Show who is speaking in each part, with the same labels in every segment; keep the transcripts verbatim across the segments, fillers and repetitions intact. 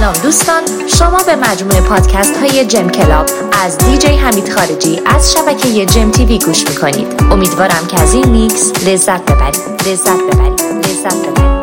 Speaker 1: سلام دوستان، شما به مجموعه پادکست های جم کلاب از دیجی حمید خارجی از شبکه جم تیوی گوش میکنید. امیدوارم که از این میکس لذت ببرید لذت ببرید لذت ببرید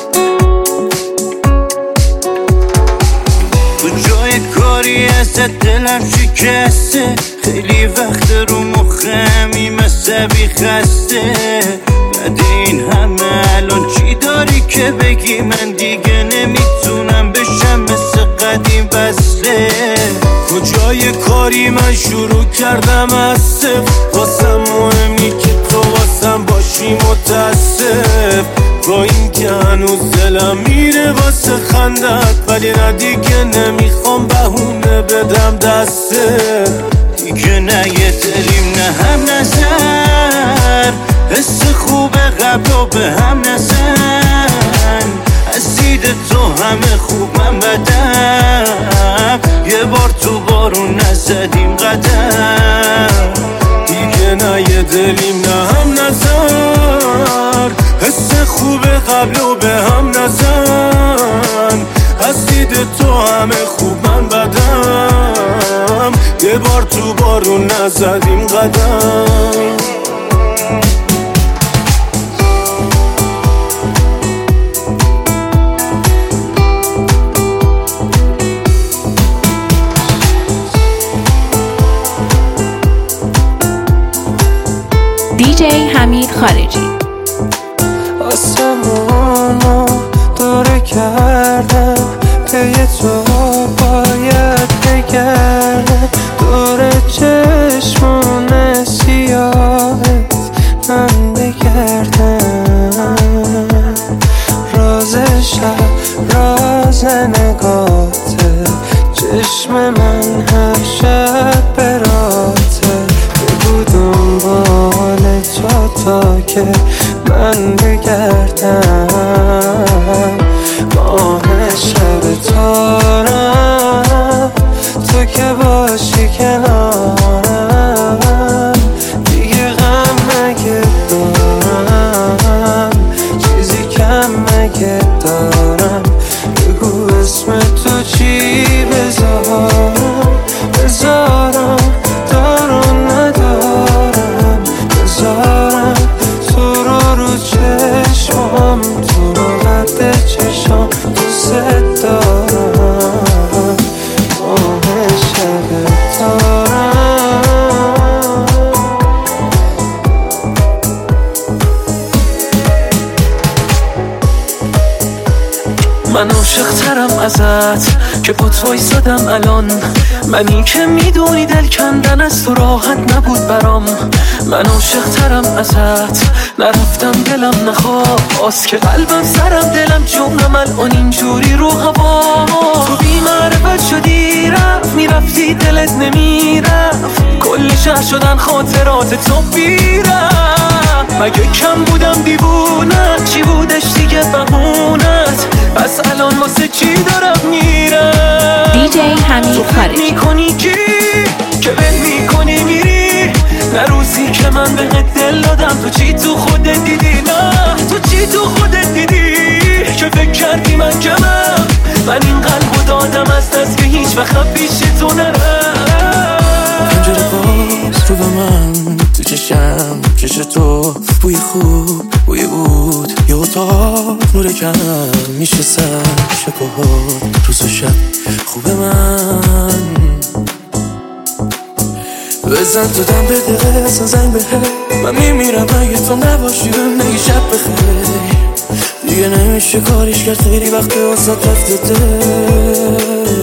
Speaker 2: تو جای کاری ازت دلم شکسته، خیلی وقت رو مخمی مصبی خسته. بعد این همه الان چی داری که بگی؟ من دیگه نمیتونم بشم مثل قدیم وصله. کجای کاری من شروع کردم از صفر، واسم مهمی که تو واسم باشی متاسف. با این که هنوز دلم میره واسه خندت، ولی نه دیگه نمیخوام بهونه بدم دسته. دیگه نه یه دلیم نه هم نظر، حس خوب قبل و به هم نزن. از دید تو همه خوب من بدم، یه بار تو بارون نزدیم قدم. دیگه نه یه دلیم نه هم نظر، حس خوب قبل و به هم نزن. از دید تو همه خوب من بدم، یه بار تو بارون نزدیم قدم.
Speaker 1: دیجی حمید خارجی.
Speaker 3: آسمونو دوره کردم، پی تو باید بگردم. دور چشمون سیاهت من بگردم. راز شب راز نگاته، چشم من هر شب براته. بگو دنبال تو تا که من بگردم. ماه شب تارم، تو که باشی کنارم. دیگه غم مگه دارم، چیزی کم مگه دارم. بگو اسم تو چی بذارم، بذارم دارم ندارم. بذارم تو رو رو چشمم، تو رو قد چشم دوست دارم. ماه شب تارم. من عاشق ترم ازت که با تو ایستادم الان. منی که میدونی دل کندن از تو راحت نبود برام. من عاشق ترم ازت، نرفتم دلم نخواست که قلبم سرم دلم جونم الان اینجوری رو هوا. تو بی معرفت شدی رفت، میرفتی دلت نمیرفت. کل شهر شدن خاطرات تو بیرم. مگه کم بودم دیوونه، چی بودش دیگه بهونت؟ پس الان واسه چی دارم میرم؟
Speaker 1: دیجی حمید خارجی.
Speaker 3: میکنی کی که بهم میکنی میری؟ نه روزی که من بهت دل دادم تو چی تو خودت دیدی؟ نه تو چی تو خودت دیدی که فکر کردی من کمم؟ من این قلبو دادم از دست که هیچ وقت پیش تو نرم. پنجره باز رو به من، تو چشم چش تو، بوی خوب بوی بود. یه اتاق نور کم میشه سر شبهات، روز و شب خوب من. بزن تو دم بده بزن زنگ بهه، من میمیرم اگه تو نباشی بهم نگی شب بخیر. دیگه نمیشه کاریش کرد، خیلی وقت واسات رفته دل.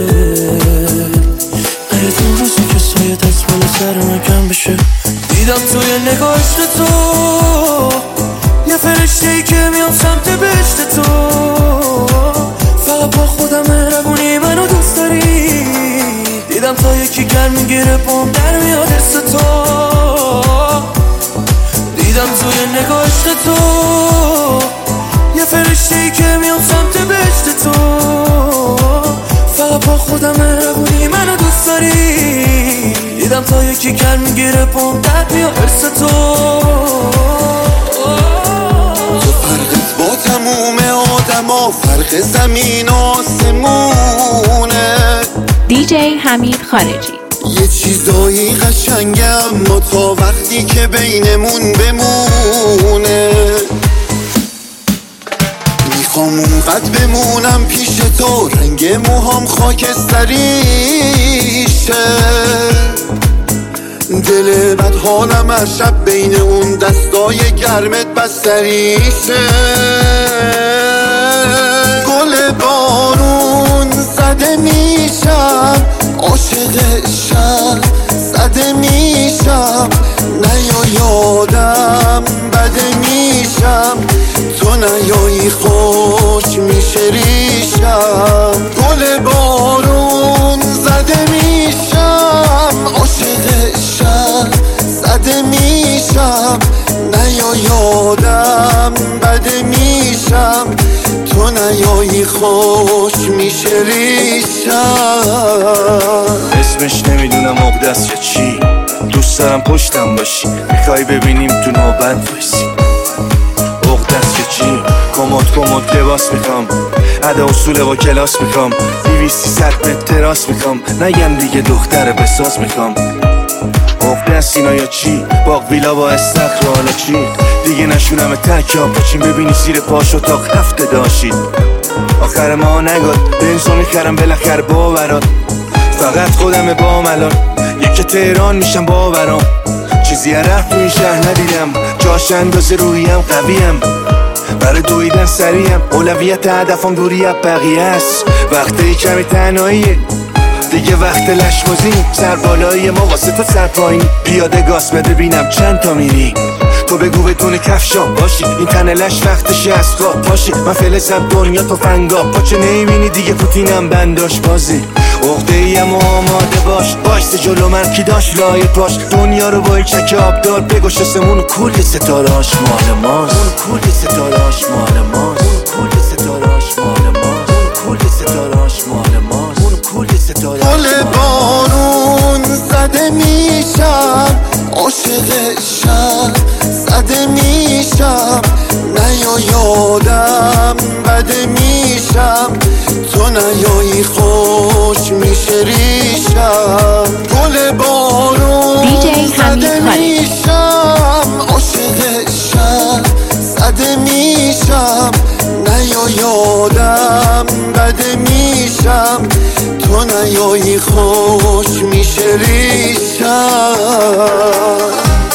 Speaker 3: اگه تو روزی که سایه دست بالا سر من کم بشه، دیدم توی نگاهش تو یه فرشته‌ای که میام سمت بهشت تو. فقط با خودم مهربونی منو دوست داری. دیدم تا یکی گرم میگیره پام در میاد حس تو. دیدم توی نگاهش تو یه فرشته‌ای که میام سمت بهشت تو. فقط با خودم مهربونی منو دوست داری. دیدم تا یکی گرم میگیره پام در میاد حس تو.
Speaker 2: تو فرقت با تموم آدم ها فرق فرق زمین و آسمونه.
Speaker 1: دیجی حمید خارجی.
Speaker 2: یه چیزایی قشنگه اما تا وقتی که بینمون بمونه. میخوام اونقدر بمونم پیش تو، رنگ موهام خاکستریشه. دل بد حالم هر شب بین اون دستای گرمت بستریشه. گل بارون زده میشم، عاشق شب زده میشم. نیا یادم بده میشم، تو نیایی خوش میشه ریشم. گل بارون زده میشم، عاشق شب زده میشم. نیا یادم بده میشم، تو نیایی خوش میشه ریشم.
Speaker 4: اسمش نمیدونم عقده‌ست یا چی، دوست دارم پشتم باشی، میخوای ببینیم تو نوبت وایسی. عقده‌ست یا چی، کمد کمد لباس میخوام، ادا اصول با کلاس میخوام. دیویستی ست متر تراس میخوام، نگم دیگه دختر بساز میخوام. عقده‌ست اینا یا چی، باغ ویلا با استخر حالا چی. دیگه نشونم تکیا پاچین ببینی زیر پاش اتاق هفته داشید. آخر ما نگاد بنزو میخرم بالاخره باورات. فقط خودم با ملان یکی تهران میشم باورام. چیزی رفت تو این شهر ندیدم، جاش اندازه رویم قویم. برای دویدن سریم اولویت هدفم دوری از بقیه است. وقتی کمی تنهاییه دیگه وقت لشمازی. سر بالایی ما واسه تو سر پایین، پیاده گاز بده بینم چند تا میری. تو بگو بدون کفشام باشی، این تنه لش وقتشه از خواب پاشی. من فلزم دنیا تو فنگا، پاچه نمیبینی دیگه پوتینم بنداش بازی. عقده ایم و آماده باش، بایسته جلو من کی داشت لایه پاش. دنیا رو با این چک آب دار بگوش اسمون و کل ستارهاش مال ماست. اون کل ستارهاش مال ماست. اون کل ستارهاش مال ماست. اون کل ستارهاش مال ماست. اون کل ستارهاش.
Speaker 2: گل بارون زده میشم، عاشق شب زده میشم. نیا یادم بده میشم، تو نیایی خوش میشه ریشم. گل بارون زده میشم، عاشق شب زده میشم. نیا یادم بده میشم، تو نیایی خوش میشه ریشم.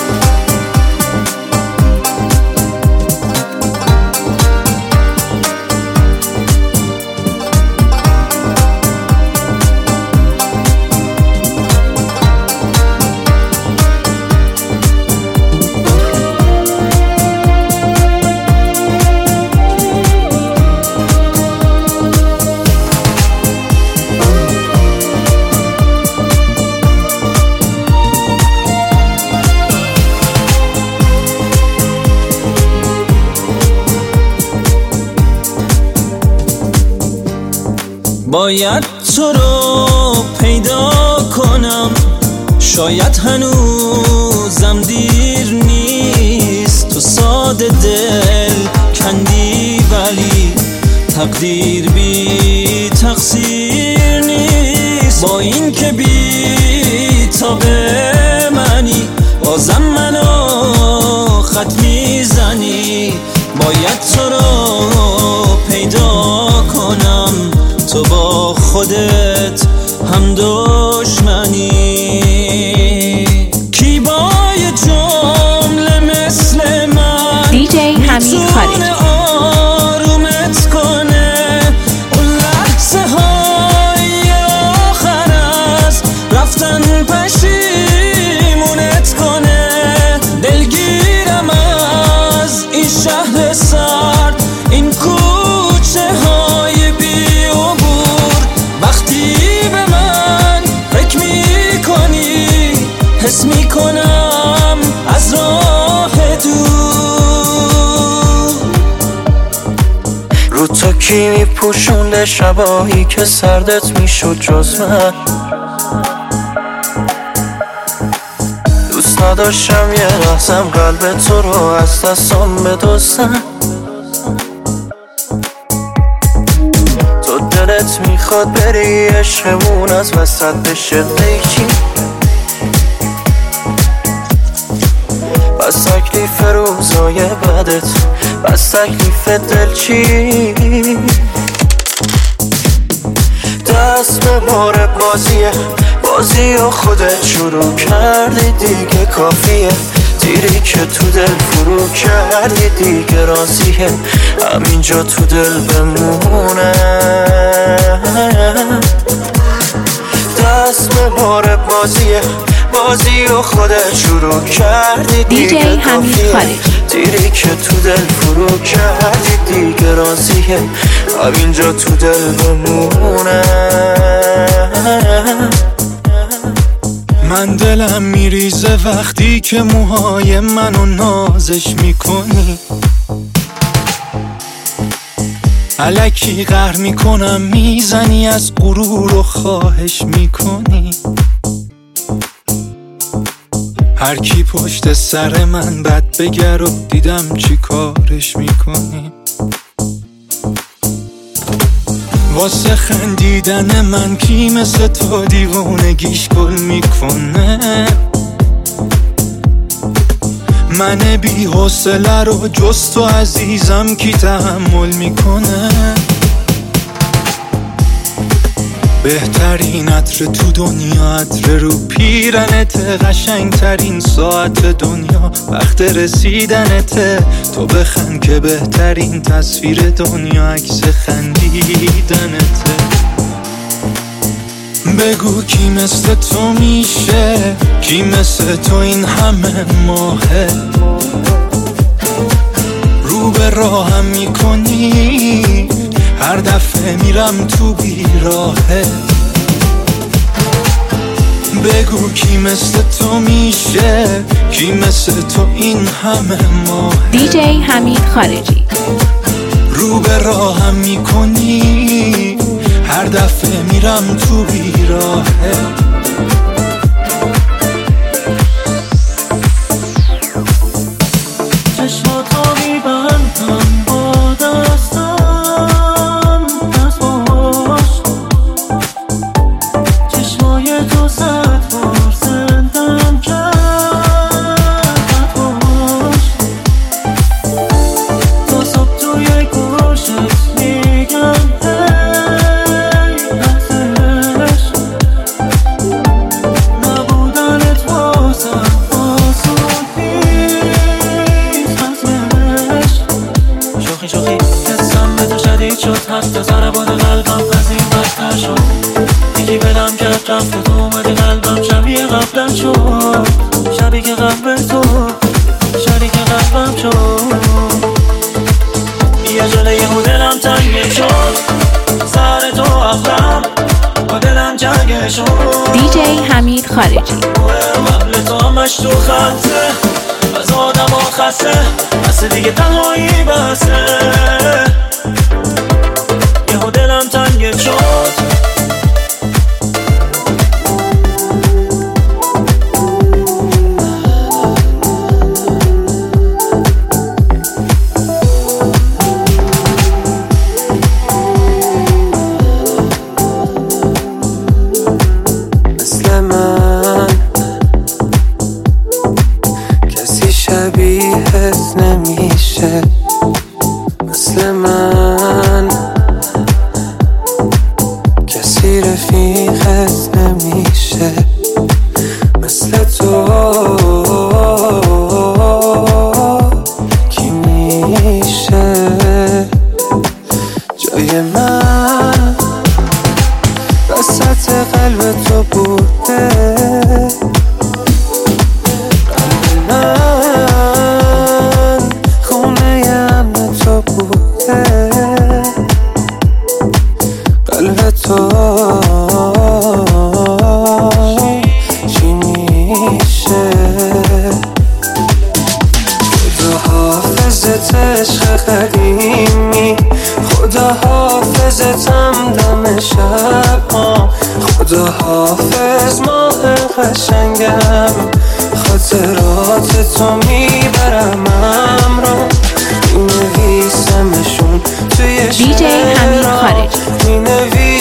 Speaker 3: باید تو رو پیدا کنم، شاید هنوزم دیر نیست. تو ساده دل کندی ولی تقدیر بی تقصیر نیست. با این که بی تاب منی بازم منو خط میزنی. باید تو رو پیدا کنم، تو با خودت هم دشمنی. کی با یه جمله مثل من
Speaker 1: دیجی حمید خارجی
Speaker 3: آرومت کنه؟ اون لحظه های آخر از رفتن پشیمونت کنه. دلگیرم از این شهر سرد، این کوچه های بی حس میکنم از راه دور.
Speaker 5: رو تو کی میپوشونده شباهی که سردت میشد جز من. دوست نداشتم یه لحظم قلب تو رو از دستم بدوزم. دلت میخواد بری عشقمون از وسط بشه قیچی. بس تکلیف روزای بدت، بس تکلیف دل چی؟ دست به بار بازیه، بازی و خودت شروع کردی دیگه کافیه. دیری که تو دل فرو کردی دیگه راضیه، همینجا تو دل بمونه. دست به بار بازیه، بازی و خودت شروع کردی دیگه کافیه. دیری که تو دل فرو کردی دیگه راضیه، همینجا تو دل بمونه.
Speaker 6: من دلم میریزه وقتی که موهای منو نازش میکنی، الکی قهر میکنم میزنی از غرور و خواهش میکنی. هر کی پشت سر من بد بگر و دیدم چی کارش میکنی. واسه خندیدن من کی مثل تو دیوونگیش گل میکنه. من بی حوصله رو جز تو عزیزم کی تحمل میکنه. بهترین عطر تو دنیا عطر رو پیرنت، قشنگترین ساعت دنیا وقت رسیدنته. تو بخند که بهترین تصویر دنیا عکس خندیدنته. بگو کی مثل تو میشه، کی مثل تو این همه ماهه. رو به راهم میکنی هر دفعه میرم تو بیراهه. بگو کی مثل تو میشه، کی مثل تو این همه ماهه.
Speaker 1: دیجی حمید خارجی.
Speaker 6: رو به راهم میکنی هر دفعه میرم تو بیراهه.
Speaker 3: چشماتو میبندم با دستم، دست باش چشمای تو صد بار زندم کرد باش. تا صبح توی گوشت میگم هی ازش، نبودنت واسم آسون نیست ازش. شوخی شوخی حسم به تو شدید شد، حتی ضربات قلبم از این بدتر شد. یکی بلم کرد رفت و تو اومدی قلبم شبیه قبلم شد. شبیه که قبل تو شبیه که قلبم شد. یه جله یه دلم تنگه شد، سر تو افتم با دلم جنگه شد.
Speaker 1: دیجی حمید خارجی.
Speaker 3: قبل تو همش تو خطه، از آدم ها خسته، بسه دیگه تنهایی بسه. یه دلم تنگه شد.
Speaker 5: مثل من کسی شبیهت نمیشه، مثل من کسی رفیقت نمیشه، مثل تو کی میشه جای من وسط قلب تو بوده. قلب من خونه امن تو بوده. قلب تو چی میشه؟ خدا حافظت عشق قدیمی، خدا حافظتم دم شب ها. خدا حافظ ماه قشنگم، خاطرات تو میبرم امرو. می نویسمشون توی
Speaker 1: دیجی حمید خارجی.
Speaker 5: می نویسم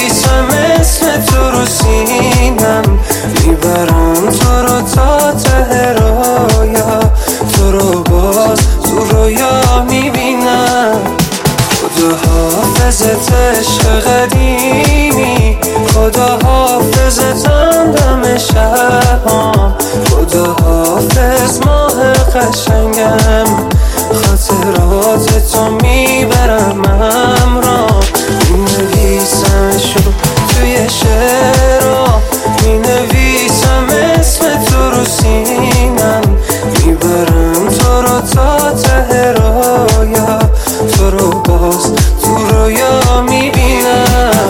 Speaker 3: عشق قدیمی، خدا حافظتم دم شبام، خدا حافظ ماه قشنگم، خاطرات تو میبرم همراه، مینویسمشو توی شعرها، مینویسم اسم تو رو سینم، میبرم تو رو تا ته رایا، تو رو باز تو رویا میبینم.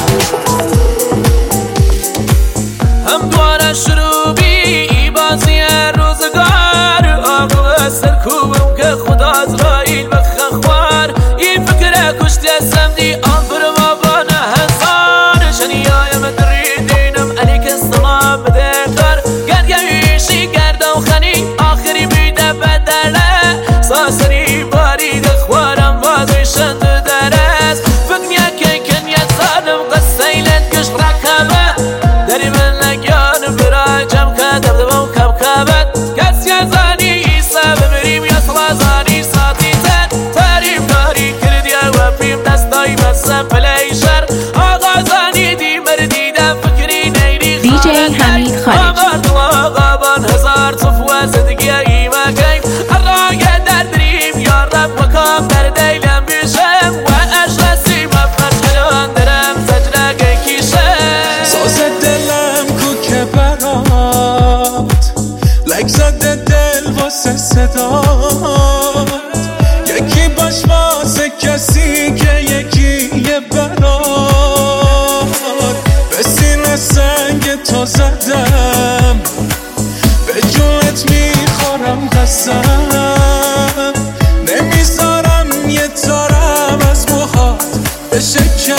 Speaker 3: هم دوارش رو بی بازی روزگار، آقا سرکوبم که خدا ازرائیل بخخوار، این فکر کشتی سمدی آنفر ما بانه هزار، شنیای مدریدینم علیک السلام بدکار، گرگویشی گرده و خنی آخری بیده بدله، ساسری بارید خوارم بازی شند درست، فکر که کنیت سالم قصیلت کش رکبه، داری من لگیان برای جمع که دبدبه و کب کبت، کسی ازانی ایسا ببریم یا سلازانی ساتی تن، تریم داری کردیه و پیم دستایی بسن پلیشر، آغازانی دی مردی ده فکری نیری
Speaker 1: دی جی حمید خارجی.
Speaker 3: آغار دو آغابان هزار صفوه زدگی ایمه گیم، الراگه در دریم یا رب مکام در دیلم بیشم، و اشرسی مفشلان درم زجرگه کیشم،
Speaker 6: ساز دلم کو که برات لک زده دل واسه صدات، یکی باش واسه کسی که یکی یه برات، به سینه سنگ تو زدم، به جونت میخورم قسم، نمیذارم یه تارم از موهات بشکم،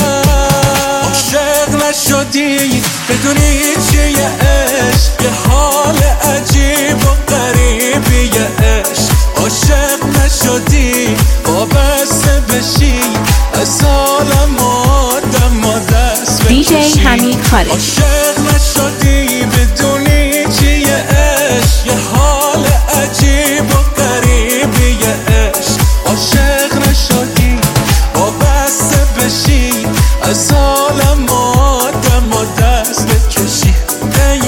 Speaker 6: عاشق نشدی بدونی چیه عشق، یه حال عجیب و غریبیه عشق، عاشق نشدی وابسته بشی از حالم آدم و دست بکشی،
Speaker 1: دی جی حمید خارجی.
Speaker 6: عاشق نشدی بدونی چیه عشق، یه حال عجیب و غریبیه عشق، عاشق نشدی وابسته بشی از حالم آدم و دست بکشی، ای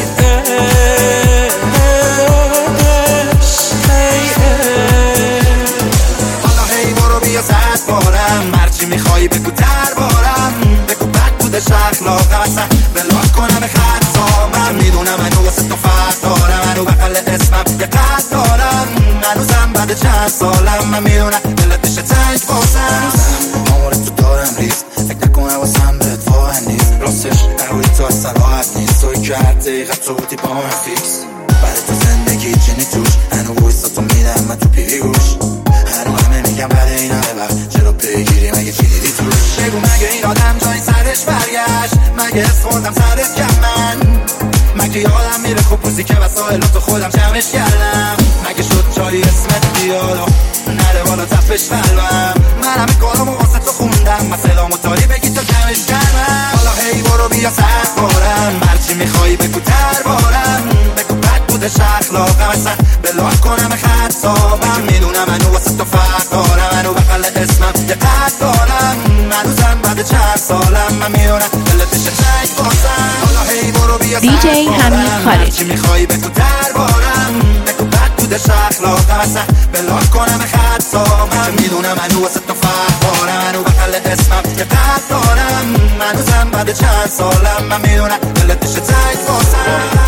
Speaker 2: حالا هی برو بیا زد بارم، مرچی میخوایی بگو در بارم، بگو بد بودش اخلاقم، اصلا بلاک کنم خطا، من میدونم هنو واسه تو فرق دارم، هنو بقل اسمم یه قد دارم، هنوزم بعد چند سالم، من میدونم دلت میشه تنگ باسم، آمورت تو دارم ریست، فکر نکنه واسم بهت واقع نیست، راستش نروی تو از صلاحت نیست، توی که هر دقیقه تو بودی با من فیکس، برای تو زندگی چینی توش، هنو بایستا تو میدم من تو پیوی گوش، هنو همه میگم برای این همه وقت چرا پیگیری مگه چی دیدی توش، بگو مگه این آدم جایی سرش برگشت، مگه حس خوندم سرت کم من، مگه یادم میره خوب روزی که وسایلاتو خودم جمعش کردم، مگه شد جایی اسمت بیاد و نره بالا تفش قلبم، من همه کارامو واسه تو خوندم، مثلا مطاری بگی تو کمش کردم، حالا هی برو بیا سر بارم، مرچی میخوایی بگو در بارم، بگو بد بودش اخلاقم، اصلا بلاک کنم خطا، من میدونم هنو واسه تو فرق دارم، هنو بقل اسمم یه قد دارم، هنوزم بعد چند سالم، من میدونم دلت میشه تنگ باسم، حالا هی برو بیا
Speaker 1: دی جی حمید خارجی.
Speaker 2: چی میخوایی بگو در بارم، بگو بد بودش اخلاقم، اصلا بلاک کنم خطا، من میدونم هنو واسه تو فرق دارم، هنو بقل اسمم یه قد دارم، هنوزم بعد چند سالم، من میدونم دلت میشه تنگ باسم.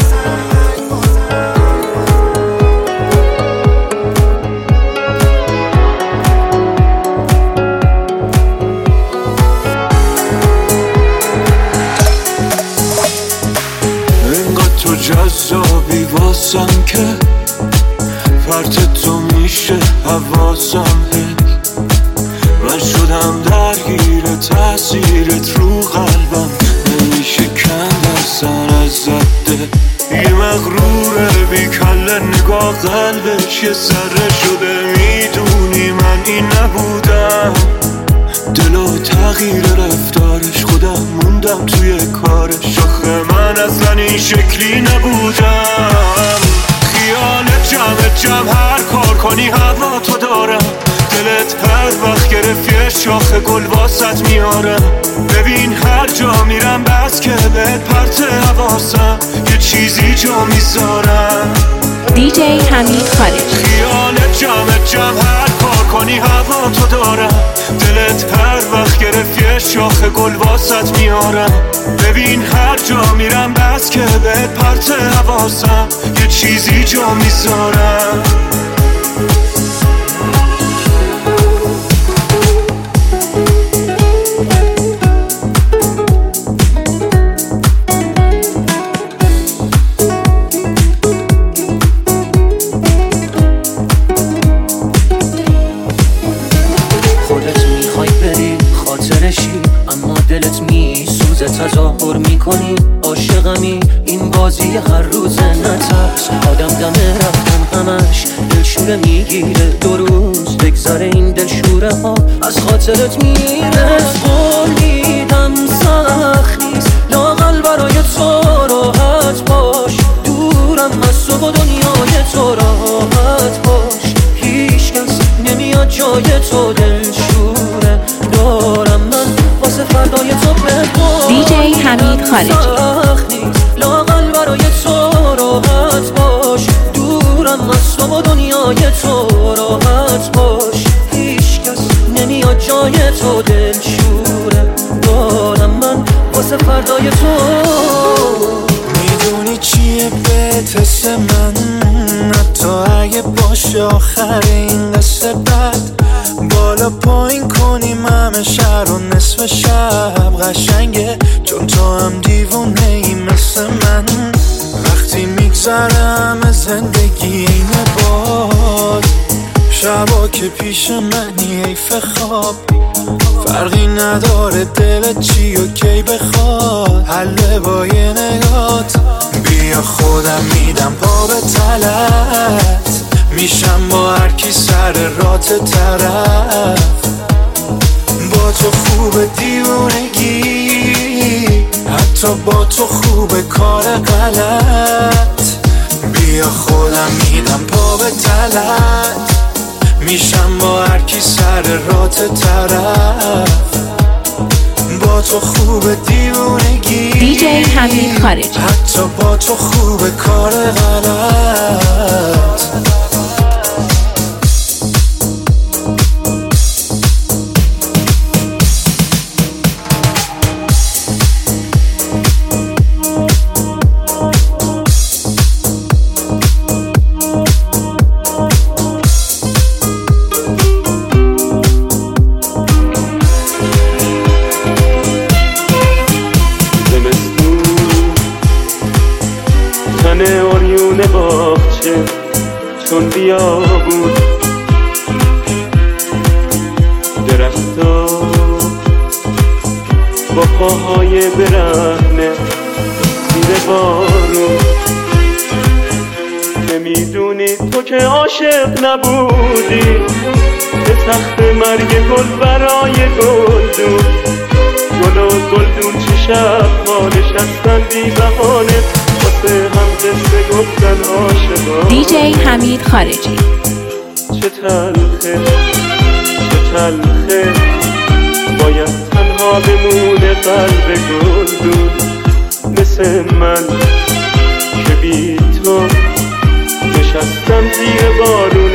Speaker 6: تو جذابی واسم که فرط تو میشه حواسم، من شدم درگیر تاثیرت رو قلبم، نمیشه کند اصلا از زده، یه مغروره بی کله نگاه قلبش یه ذره شده، میدونی من این نبودم، دل و تغییر رفتارش خودم موندم توی کارش، آخه من اصلا این شکلی نبودم، خیالت جمع جمع هر کار کنی هوا تو دارم، دلت هر وقت گرفت یه
Speaker 5: شاخ گل واسط میارم. ببین هر جا میرم بس که بهت پرت حواسم یه چیزی جا میذارم.
Speaker 1: دیجی حمید خارجی.
Speaker 5: خیالت جمع جمع هر کار کنی هوا تو دارم. دلت هر وقت گرفت یه شاخ گل واسط میارم. ببین هر جا میرم بس که بهت پرت حواسم یه چیزی جا میذارم.
Speaker 3: اما دلت میسوزه تظاهر میکنی عاشقمی این بازی هر روز نترس. آدم دمه رفتن همش دلشوره میگیره دو روز بگذاره این دلشوره ها از خاطرت میره. قول میدم سخت نیست لااقل برای تو راحت باش. دورم از تو و دنیای تو راحت باش. هیچ کس نمیاد جای تو دلشوره دارم من واسه فردای تو بگو.
Speaker 1: دیجی حمید خارجی.
Speaker 3: لااقل برای تو راحت باش. دورم از تو و دنیای تو راحت باش. هیچ کس نمیاد جای تو دلشوره دارم من واسه فردای تو.
Speaker 6: میدونی چیه بهت حس من حتی اگه باشه آخر این قصه بد بالا پایین کنیم همه شهر و نصف شب قشنگه چون تو هم دیوونه ای مثل من. وقتی میگذرم زندگی اینه باد شبا که پیش منی حیف خواب فرقی نداره دلت چی و کی بخواد حله با یه نگات. بیا خودم میدم پا به تلت میشم با هر کی سر رات طرف. با تو خوبه دیوونگی حتی با تو خوبه کار غلط. بیا خودم میدم پا به تلت میشم با هر کی سر رات طرف. با تو خوبه دیوونگی
Speaker 1: دیجی حمید خارجی.
Speaker 6: حتی با تو خوبه کار غلط.
Speaker 7: چون بیا بود درختا با پاهای برهنه زیر بارون. نمیدونی تو که عاشق نبودی به تخت مرگ گل برای گلدون. گل و گلدون چه شب ها نشستن بی بهانه واسه هم قصه گفتن عاشقانه.
Speaker 1: دیجی حمید خارجی.
Speaker 7: چه تلخه چه تلخه باید تنها بمونه قلب گلدون مثل من که بی تو نشستم زیر بارون.